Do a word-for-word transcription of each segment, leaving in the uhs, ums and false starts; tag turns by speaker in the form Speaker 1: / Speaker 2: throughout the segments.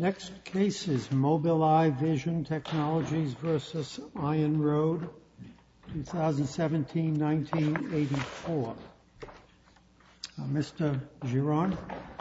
Speaker 1: Next case is Mobileye Vision Technologies versus Iron Road, twenty seventeen to nineteen eighty-four. Uh, Mister Giron.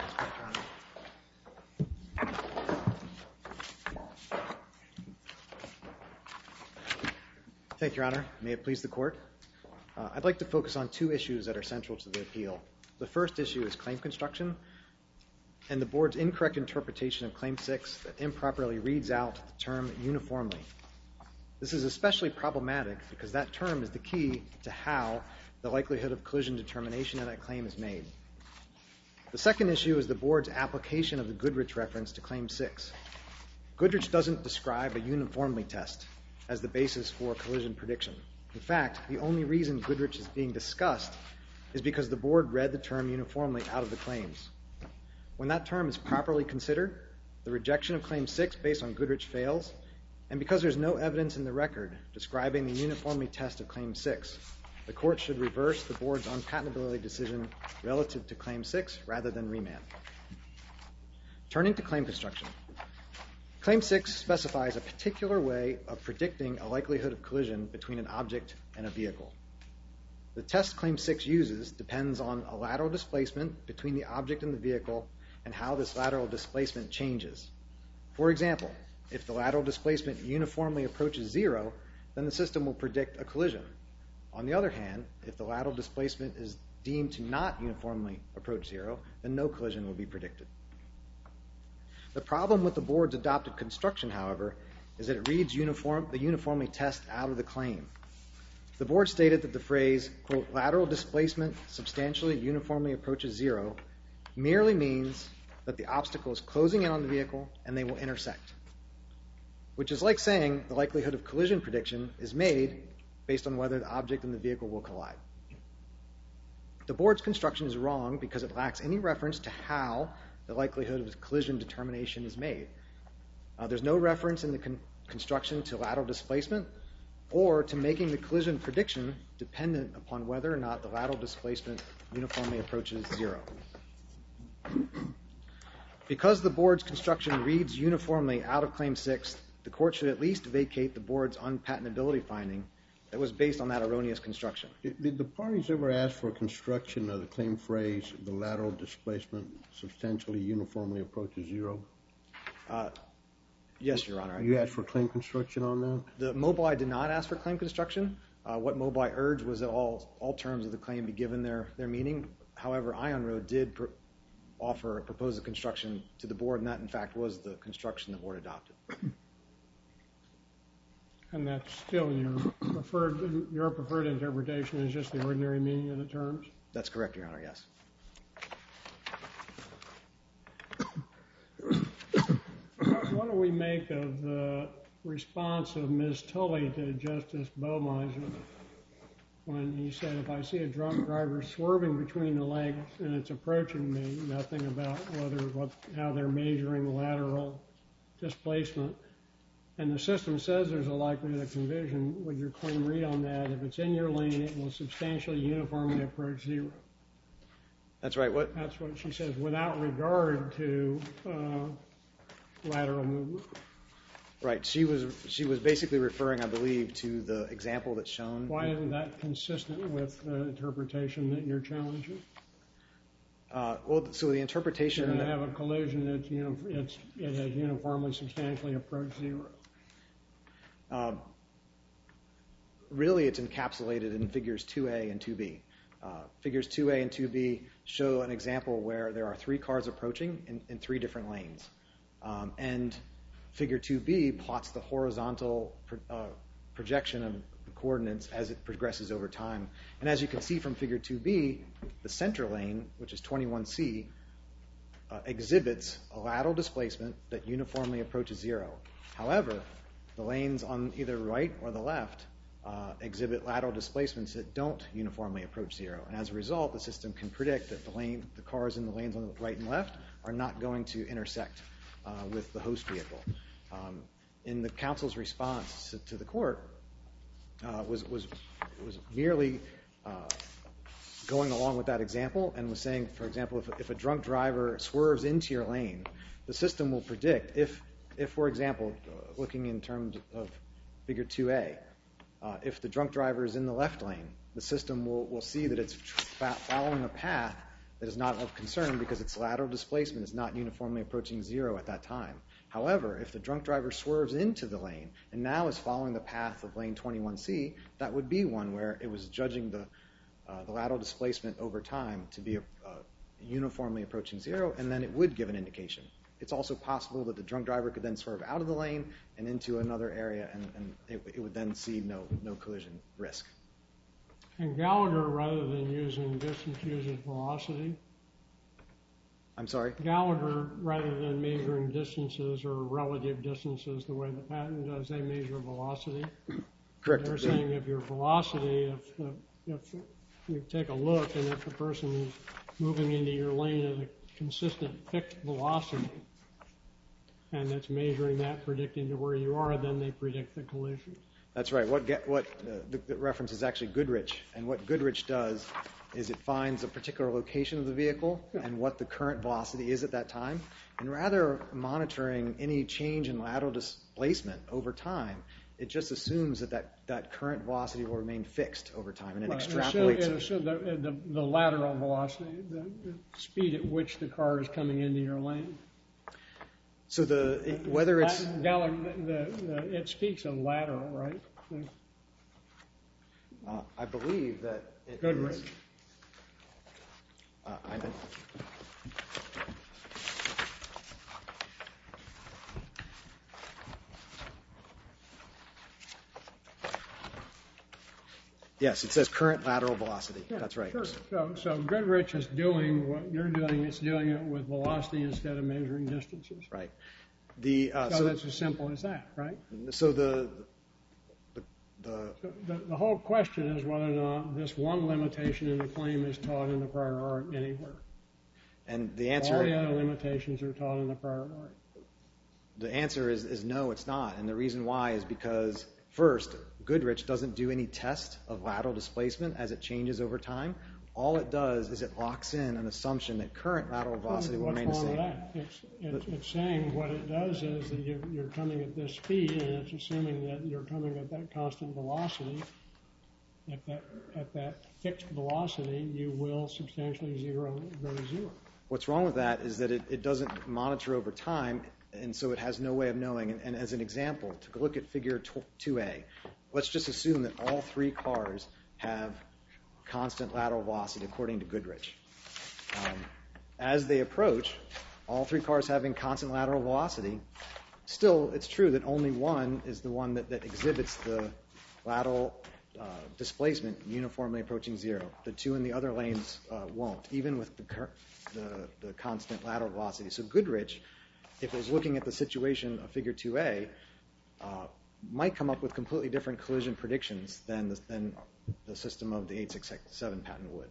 Speaker 2: Thank you, Your Honor. May it please the Court. Uh, I'd like to focus on two issues that are central to the appeal. The first issue is claim construction and the Board's incorrect interpretation of Claim six that improperly reads out the term uniformly. This is especially problematic because that term is the key to how the likelihood of collision determination of that claim is made. The second issue is the Board's application of the Goodrich reference to Claim six. Goodrich doesn't describe a uniformly test as the basis for collision prediction. In fact, the only reason Goodrich is being discussed is because the Board read the term uniformly out of the claims. When that term is properly considered, the rejection of Claim six based on Goodrich fails, and because there's no evidence in the record describing the uniformly test of Claim six, the Court should reverse the Board's unpatentability decision relative to Claim six rather than remand. Turning to claim construction. Claim six specifies a particular way of predicting a likelihood of collision between an object and a vehicle. The test Claim six uses depends on a lateral displacement between the object and the vehicle and how this lateral displacement changes. For example, if the lateral displacement uniformly approaches zero, then the system will predict a collision. On the other hand, if the lateral displacement is deemed to not uniformly approach zero, then no collision will be predicted. The problem with the Board's adopted construction, however, is that it reads uniform, the uniformly test out of the claim. The Board stated that the phrase, quote, lateral displacement substantially uniformly approaches zero merely means that the obstacle is closing in on the vehicle and they will intersect, which is like saying the likelihood of collision prediction is made based on whether the object and the vehicle will collide. The Board's construction is wrong because it lacks any reference to how the likelihood of collision determination is made. Uh, there's no reference in the con construction to lateral displacement or to making the collision prediction dependent upon whether or not the lateral displacement uniformly approaches zero. Because the Board's construction reads uniformly out of Claim six, the Court should at least vacate the Board's unpatentability finding that was based on that erroneous construction.
Speaker 3: Did the parties ever ask for a construction of the claim phrase, the lateral displacement substantially uniformly approaches zero?
Speaker 2: Uh, yes, Your Honor.
Speaker 3: You asked for claim construction on that?
Speaker 2: The Mobileye did not ask for claim construction. Uh, what Mobileye urged was that all, all terms of the claim be given their, their meaning. However, Iron Road did pr offer, propose a construction to the Board, and that, in fact, was the construction the Board adopted.
Speaker 4: And that's still your preferred, your preferred interpretation is just the ordinary meaning of the terms?
Speaker 2: That's correct, Your Honor, yes.
Speaker 4: What do we make of the response of Miz Tully to Justice Baumeister when he said, if I see a drunk driver swerving between the legs and it's approaching me, nothing about whether what, how they're measuring lateral displacement, and the system says there's a likelihood of collision, would your claim read on that? If it's in your lane, it will substantially uniformly approach zero.
Speaker 2: That's right. What?
Speaker 4: That's what she says, without regard to uh, lateral movement.
Speaker 2: Right. She was she was basically referring, I believe, to the example that's shown.
Speaker 4: Why isn't that consistent with the interpretation that you're challenging?
Speaker 2: Uh, well, so the interpretation.
Speaker 4: You're going to have a collision that's uni it's, it has uniformly substantially approached zero.
Speaker 2: Um, really, it's encapsulated in figures two A and two B. Uh, figures two A and two B show an example where there are three cars approaching in, in three different lanes. Um, and figure two B plots the horizontal pro, uh, projection of the coordinates as it progresses over time. And as you can see from figure two B, the center lane, which is twenty-one C, uh, exhibits a lateral displacement that uniformly approaches zero. However, the lanes on either right or the left uh, exhibit lateral displacements that don't uniformly approach zero. And as a result, the system can predict that the lane, the cars in the lanes on the right and left are not going to intersect uh, with the host vehicle. Um, in the counsel's response to, to the court uh, was, was, was merely uh, going along with that example and was saying, for example, if, if a drunk driver swerves into your lane, the system will predict if, if for example, uh, looking in terms of figure two A, uh, if the drunk driver is in the left lane, the system will, will see that it's following a path that is not of concern because its lateral displacement is not uniformly approaching zero at that time. However, if the drunk driver swerves into the lane and now is following the path of lane twenty-one C, that would be one where it was judging the, uh, the lateral displacement over time to be uh, uniformly approaching zero, and then it would give an indication. It's also possible that the drunk driver could then swerve out of the lane and into another area, and, and it, it would then see no, no collision risk.
Speaker 4: And Gallagher, rather than using distance, uses velocity.
Speaker 2: I'm sorry?
Speaker 4: Gallagher, rather than measuring distances or relative distances the way the patent does, they measure velocity.
Speaker 2: Correct.
Speaker 4: They're saying if your velocity, if the, if you take a look and if the person is moving into your lane at a consistent fixed velocity, and it's measuring that, predicting to where you are, then they predict the collision.
Speaker 2: That's right. What get, what uh, the, the reference is actually Goodrich, and what Goodrich does is it finds a particular location of the vehicle and what the current velocity is at that time, and rather monitoring any change in lateral displacement over time, it just assumes that that, that current velocity will remain fixed over time, and it
Speaker 4: Right.
Speaker 2: extrapolates.
Speaker 4: It assumes the, the, the lateral velocity, the, the speed at which the car is coming into your lane.
Speaker 2: So the it, whether it's
Speaker 4: Gallagher, the, the, it speaks of lateral, right?
Speaker 2: uh, I believe that it
Speaker 4: Goodrich.
Speaker 2: is. Uh, I, yes, it says current lateral velocity.
Speaker 4: Yeah,
Speaker 2: That's right.
Speaker 4: Sure. So, so Goodrich is doing what you're doing. It's doing it with velocity instead of measuring distances.
Speaker 2: Right. The uh,
Speaker 4: So,
Speaker 2: so
Speaker 4: that's as simple as that, right?
Speaker 2: so the the, the
Speaker 4: So the, the whole question is whether or not this one limitation in the claim is taught in the prior art anywhere.
Speaker 2: and the
Speaker 4: All
Speaker 2: answer
Speaker 4: the other limitations are taught in the prior art.
Speaker 2: the answer is is no, it's not, and the reason why is because first, Goodrich doesn't do any test of lateral displacement as it changes over time. All it does is it locks in an assumption that current lateral velocity will
Speaker 4: What's
Speaker 2: remain the
Speaker 4: wrong with
Speaker 2: same.
Speaker 4: that? It's, it's, it's saying what it does is that you're, you're coming at this speed, and it's assuming that you're coming at that constant velocity. At that, at that fixed velocity, you will substantially zero, go to zero.
Speaker 2: What's wrong with that is that it, it doesn't monitor over time, and so it has no way of knowing. And, and as an example, to look at figure two A, let's just assume that all three cars have constant lateral velocity according to Goodrich. Um, as they approach, all three cars having constant lateral velocity, still it's true that only one is the one that, that exhibits the lateral uh, displacement uniformly approaching zero. The two in the other lanes uh, won't, even with the, the, the constant lateral velocity. So Goodrich, if it was looking at the situation of figure two A, uh, might come up with completely different collision predictions than the, than the system of the eight six seven patent would.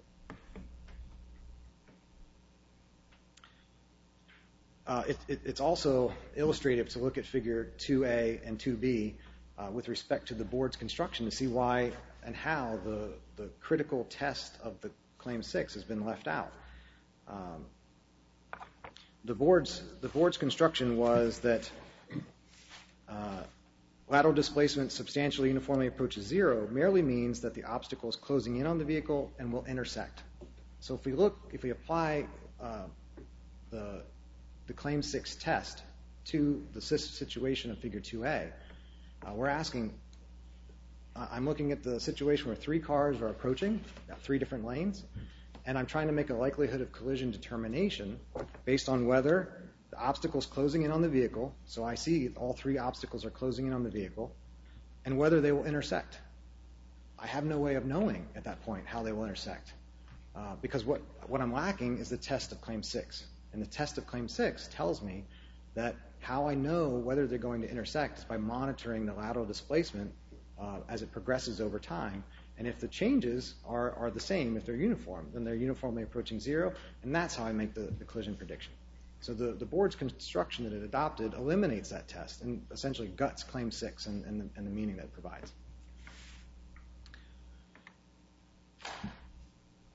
Speaker 2: Uh, it, it, it's also illustrative to look at figure two A and two B uh, with respect to the board's construction to see why and how the, the critical test of the claim six has been left out. Um, the board's the board's construction was that uh, lateral displacement substantially uniformly approaches zero merely means that the obstacle is closing in on the vehicle and will intersect. So if we look, if we apply uh, the the claim six test to the situation of figure two A, uh, we're asking, uh, I'm looking at the situation where three cars are approaching, got three different lanes, and I'm trying to make a likelihood of collision determination based on whether the obstacle is closing in on the vehicle, so I see all three obstacles are closing in on the vehicle, and whether they will intersect. I have no way of knowing at that point how they will intersect, uh, because what, what I'm lacking is the test of claim six. And the test of claim six tells me that how I know whether they're going to intersect is by monitoring the lateral displacement uh, as it progresses over time. And if the changes are, are the same, if they're uniform, then they're uniformly approaching zero, and that's how I make the, the collision prediction. So the, the board's construction that it adopted eliminates that test and essentially guts claim six and, and, the, and the meaning that it provides.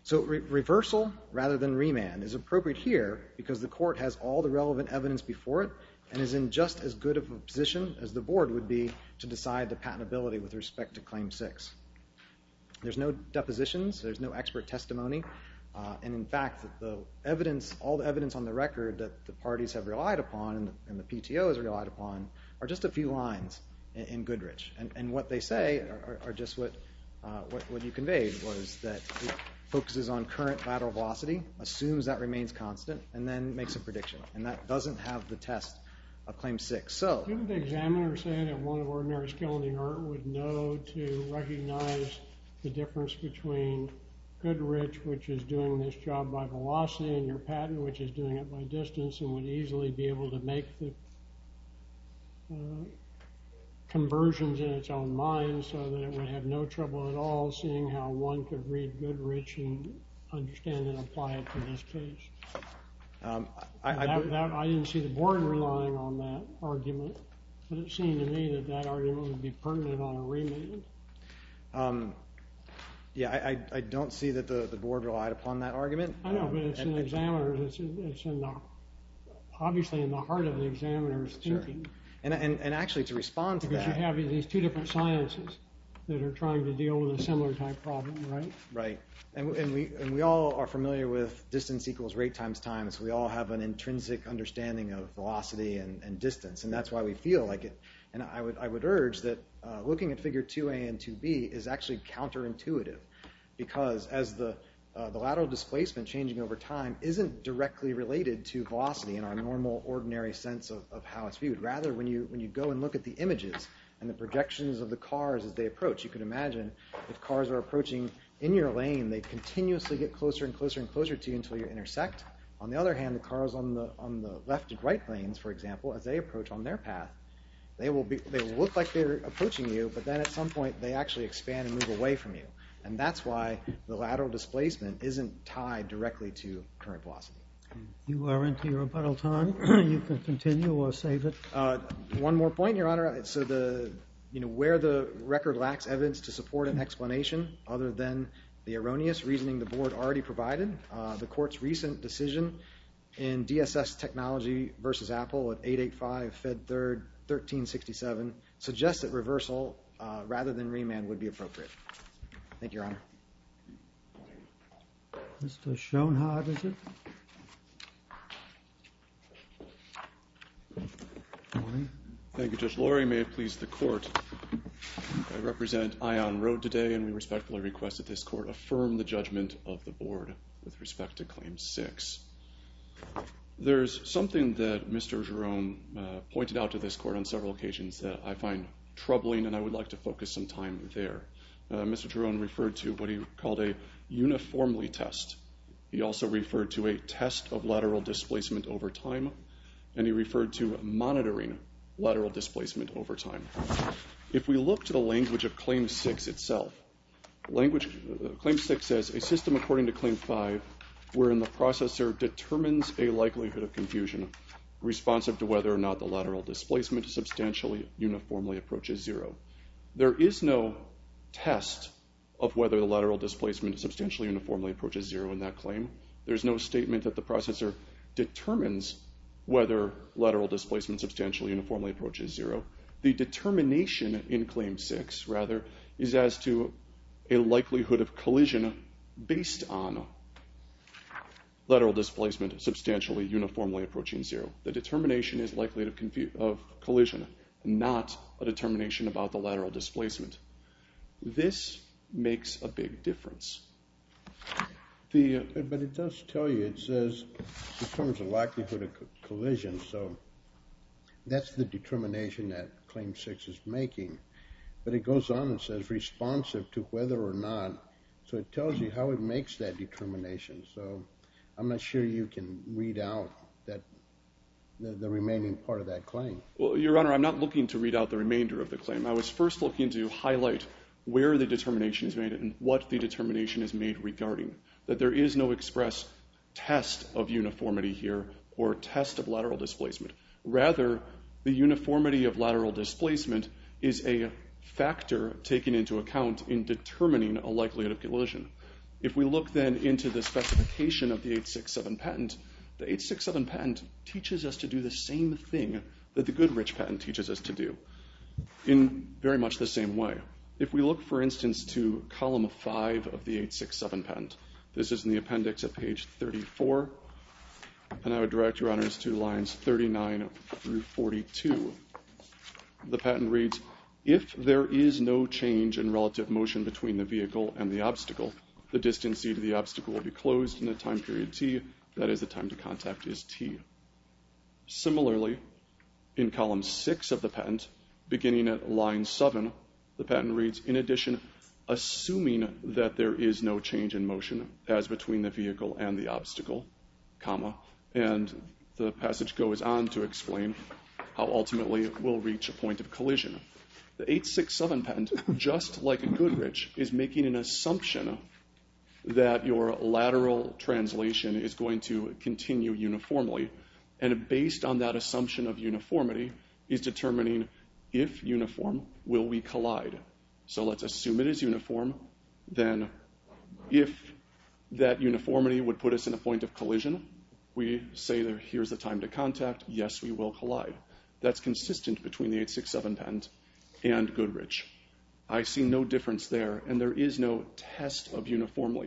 Speaker 2: So re reversal rather than remand is appropriate here because the court has all the relevant evidence before it and is in just as good of a position as the board would be to decide the patentability with respect to Claim six. There's no depositions, there's no expert testimony, uh, and in fact, the evidence, all the evidence on the record that the parties have relied upon and the, and the P T O has relied upon are just a few lines in, in Goodrich. And, and what they say are, are just what, uh, what, what you conveyed was that it focuses on current lateral velocity, assumes that remains constant, and then makes a prediction. And that doesn't have the test of Claim six. So,
Speaker 4: didn't the examiner say that one of ordinary skill in the art would know to recognize the difference between Goodrich, which is doing this job by velocity, and your patent, which is doing it by distance, and would easily be able to make the uh, conversions in its own mind so that it would have no trouble at all seeing how one could read Goodrich and understand and apply it to this case?
Speaker 2: Um, I, I,
Speaker 4: that, that, I didn't see the board relying on that argument, but it seemed to me that that argument would be pertinent on a remand.
Speaker 2: Um, yeah, I, I, I don't see that the, the board relied upon that argument.
Speaker 4: I know, but it's
Speaker 2: um,
Speaker 4: an examiner's, it's, it's in the, obviously in the heart of the examiner's
Speaker 2: Sure.
Speaker 4: thinking.
Speaker 2: And, and, and actually to respond to
Speaker 4: Because
Speaker 2: that.
Speaker 4: you have these two different sciences that are trying to deal with a similar type problem, right?
Speaker 2: Right. And, and, we, and we all are familiar with distance equals rate times time, so we all have an intrinsic understanding of velocity and, and distance, and that's why we feel like it. And I would, I would urge that uh, looking at figure two A and two B is actually counterintuitive, because as the, uh, the lateral displacement changing over time isn't directly related to velocity in our normal, ordinary sense of, of how it's viewed. Rather, when you, when you go and look at the images and the projections of the cars as they approach, you can imagine if cars are approaching in your lane, they continuously get closer and closer and closer to you until you intersect. On the other hand, the cars on the, on the left and right lanes, for example, as they approach on their path, they will, be, they will look like they're approaching you, but then at some point they actually expand and move away from you. And that's why the lateral displacement isn't tied directly to current velocity.
Speaker 1: You are into your rebuttal time. You can continue or save it.
Speaker 2: Uh, one more point, Your Honor. So the, you know, where the record lacks evidence to support an explanation other than the erroneous reasoning the board already provided, uh, the court's recent decision in D S S Technology versus Apple at eight eighty-five Fed third thirteen sixty-seven suggests that reversal uh, rather than remand would be appropriate. Thank you, Your Honor.
Speaker 1: Mister Schoenhardt, is it? Morning.
Speaker 5: Thank you, Judge Lurie. May it please the court. I represent Ion Road today, and we respectfully request that this court affirm the judgment of the board with respect to Claim six. There's something that Mister Jerome uh, pointed out to this court on several occasions that I find troubling, and I would like to focus some time there. Uh, Mister Jerome referred to what he called a uniformly test. He also referred to a test of lateral displacement over time, and he referred to monitoring lateral displacement over time. If we look to the language of Claim six itself, language, uh, Claim six says, a system according to Claim five, wherein the processor determines a likelihood of confusion responsive to whether or not the lateral displacement substantially uniformly approaches zero. There is no test of whether the lateral displacement substantially uniformly approaches zero in that claim. There's no statement that the processor determines whether lateral displacement substantially uniformly approaches zero. The determination in Claim six, rather, is as to a likelihood of collision based on lateral displacement substantially uniformly approaching zero. The determination is likelihood of, confu- of collision, not a determination about the lateral displacement. This makes a big difference. The, uh,
Speaker 3: But, but it does tell you, it says, determines the likelihood of co- collision, so that's the determination that Claim six is making. But it goes on and says responsive to whether or not, so it tells you how it makes that determination. So I'm not sure you can read out that the, the remaining part of that claim.
Speaker 5: Well, Your Honor, I'm not looking to read out the remainder of the claim. I was first looking to highlight where the determination is made and what the determination is made regarding. That there is no express test of uniformity here or test of lateral displacement. Rather, the uniformity of lateral displacement is a factor taken into account in determining a likelihood of collision. If we look then into the specification of the eight sixty-seven patent, the eight sixty-seven patent teaches us to do the same thing that the Goodrich patent teaches us to do in very much the same way. If we look, for instance, to column five of the eight sixty-seven patent, this is in the appendix at page thirty-four, and I would direct your honors to lines thirty-nine through forty-two. The patent reads, if there is no change in relative motion between the vehicle and the obstacle, the distance c to the obstacle will be closed in a time period t, that is, the time to contact is t. Similarly, in column six of the patent, beginning at line seven, the patent reads, in addition, assuming that there is no change in motion as between the vehicle and the obstacle, comma, and the passage goes on to explain how ultimately it will reach a point of collision. The eight sixty-seven patent, just like a Goodrich, is making an assumption that your lateral translation is going to continue uniformly, and based on that assumption of uniformity is determining if uniform, will we collide. So let's assume it is uniform, then if that uniformity would put us in a point of collision, we say that here's the time to contact, yes, we will collide. That's consistent between the eight sixty-seven patent and Goodrich. I see no difference there, and there is no test of uniformly.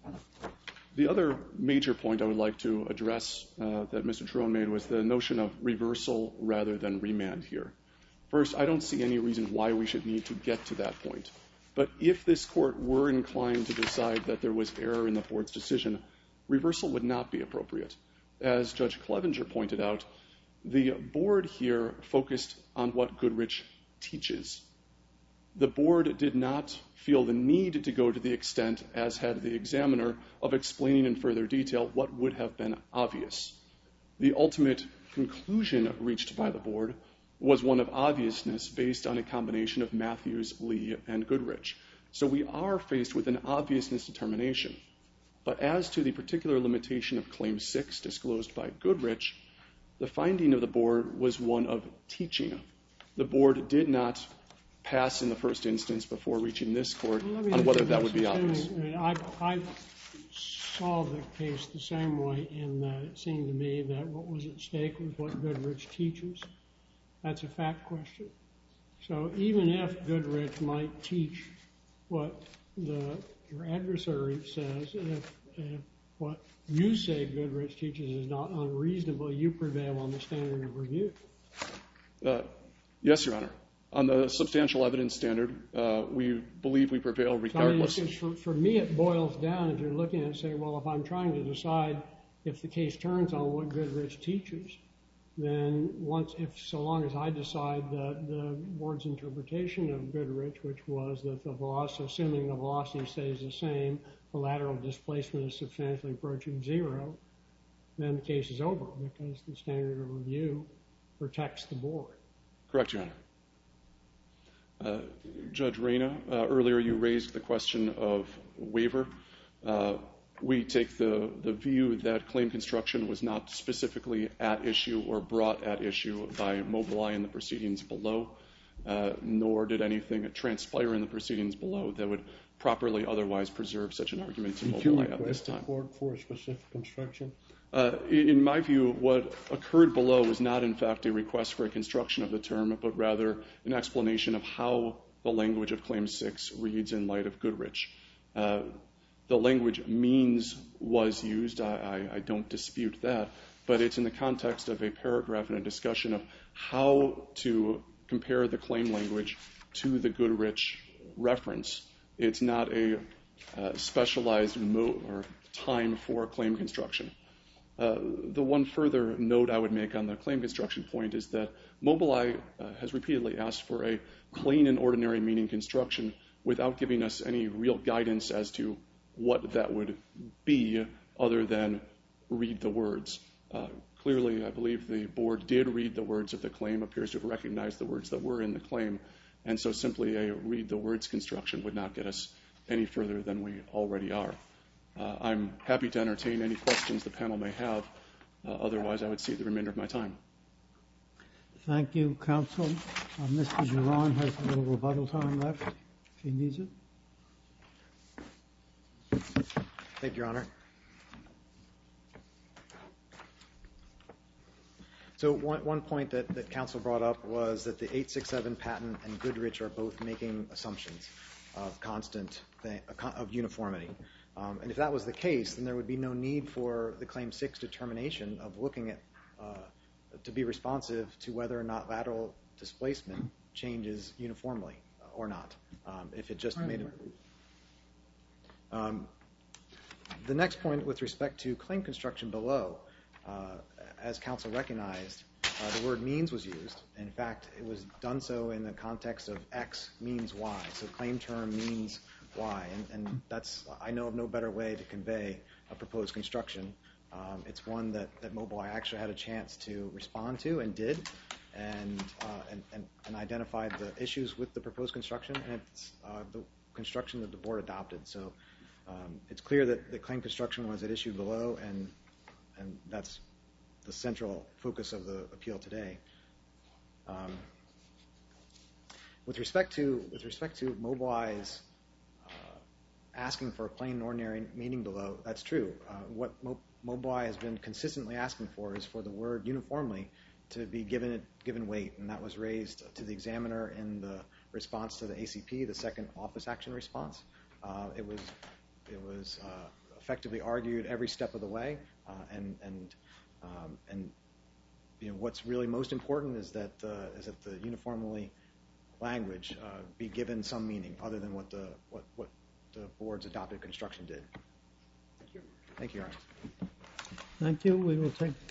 Speaker 5: The other major point I would like to address uh, that Mister Trone made was the notion of reversal rather than remand here. First, I don't see any reason why we should need to get to that point. But if this court were inclined to decide that there was error in the board's decision, reversal would not be appropriate. As Judge Clevenger pointed out, the board here focused on what Goodrich teaches. The board did not feel the need to go to the extent, as had the examiner, of explaining in further detail what would have been obvious. The ultimate conclusion reached by the board was one of obviousness based on a combination of Matthews, Lee, and Goodrich. So we are faced with an obviousness determination. But as to the particular limitation of Claim six disclosed by Goodrich, the finding of the board was one of teaching. The board did not pass in the first instance before reaching this court on whether that would be obvious.
Speaker 4: I, mean, I, I saw the case the same way in that it seemed to me that what was at stake was what Goodrich teaches. That's a fact question. So even if Goodrich might teach what the, your adversary says, if, if what you say Goodrich teaches is not unreasonable, you prevail on the standard of review.
Speaker 5: Uh, yes, Your Honor. On the substantial evidence standard, uh, we believe we prevail regardless.
Speaker 4: So, I mean, for, for me, it boils down, if you're looking at it and say, well, if I'm trying to decide if the case turns on what Goodrich teaches, then once, if so long as I decide that the board's interpretation of Goodrich, which was that the velocity, assuming the velocity stays the same, the lateral displacement is substantially approaching zero, then the case is over because the standard of review protects the board.
Speaker 5: Correct, Your Honor. Uh, Judge Reyna, uh, earlier you raised the question of waiver. Uh, we take the, the view that claim construction was not specifically at issue or brought at issue by Mobileye in the proceedings below, uh, nor did anything transpire in the proceedings below that would properly otherwise preserve such an argument to Mobileye at this time.
Speaker 3: Did you request the court for a specific construction?
Speaker 5: Uh, in my view, what occurred below was not, in fact, a request for a construction of the term, but rather an explanation of how the language of Claim six reads in light of Goodrich. Uh, the language means was used. I, I, I don't dispute that, but it's in the context of a paragraph and a discussion of how to compare the claim language to the Goodrich reference. It's not a uh, specialized mo- or time for claim construction. Uh, the one further note I would make on the claim construction point is that Mobileye uh, has repeatedly asked for a plain and ordinary meaning construction without giving us any real guidance as to what that would be other than read the words. Uh, clearly, I believe the board did read the words of the claim, appears to have recognized the words that were in the claim, and so simply a read the words construction would not get us any further than we already are. Uh, I'm happy to entertain any questions the panel may have. Uh, otherwise, I would cede the remainder of my time.
Speaker 1: Thank you, counsel. Uh, Mister Giron has a little rebuttal time left, if he needs it.
Speaker 2: Thank you, Your Honor. So one, one point that, that counsel brought up was that the eight six seven patent and Goodrich are both making assumptions of constant, thing, of uniformity. Um, and if that was the case, then there would be no need for the Claim six determination of looking at, uh, to be responsive to whether or not lateral displacement changes uniformly or not. Um, if it just made it... Um, the next point with respect to claim construction below, uh, as counsel recognized, uh, the word means was used. In fact, it was done so in the context of X means Y. So claim term means Y. And, and that's, I know of no better way to convey a proposed construction. Um, it's one that, that Mobileye actually had a chance to respond to and did, and, uh, and, and, and identified the issues with the proposed construction, and it's uh, the construction that the board adopted. So um, it's clear that the claim construction was at issue below, and, and that's the central focus of the appeal today. Um, with respect to with respect to Mobileye's uh, asking for a plain and ordinary meaning below, that's true. Uh, what Mo Mobileye has been consistently asking for is for the word uniformly to be given given weight, and that was raised to the examiner in the response to the A C P, the second office action response. Uh, it was it was uh, effectively argued every step of the way, uh, and and Um, and you know what's really most important is that uh, is that the uniformly language uh, be given some meaning other than what the what what the board's adopted construction did. Thank you. Thank you, Your Honor.
Speaker 1: Thank you. We will take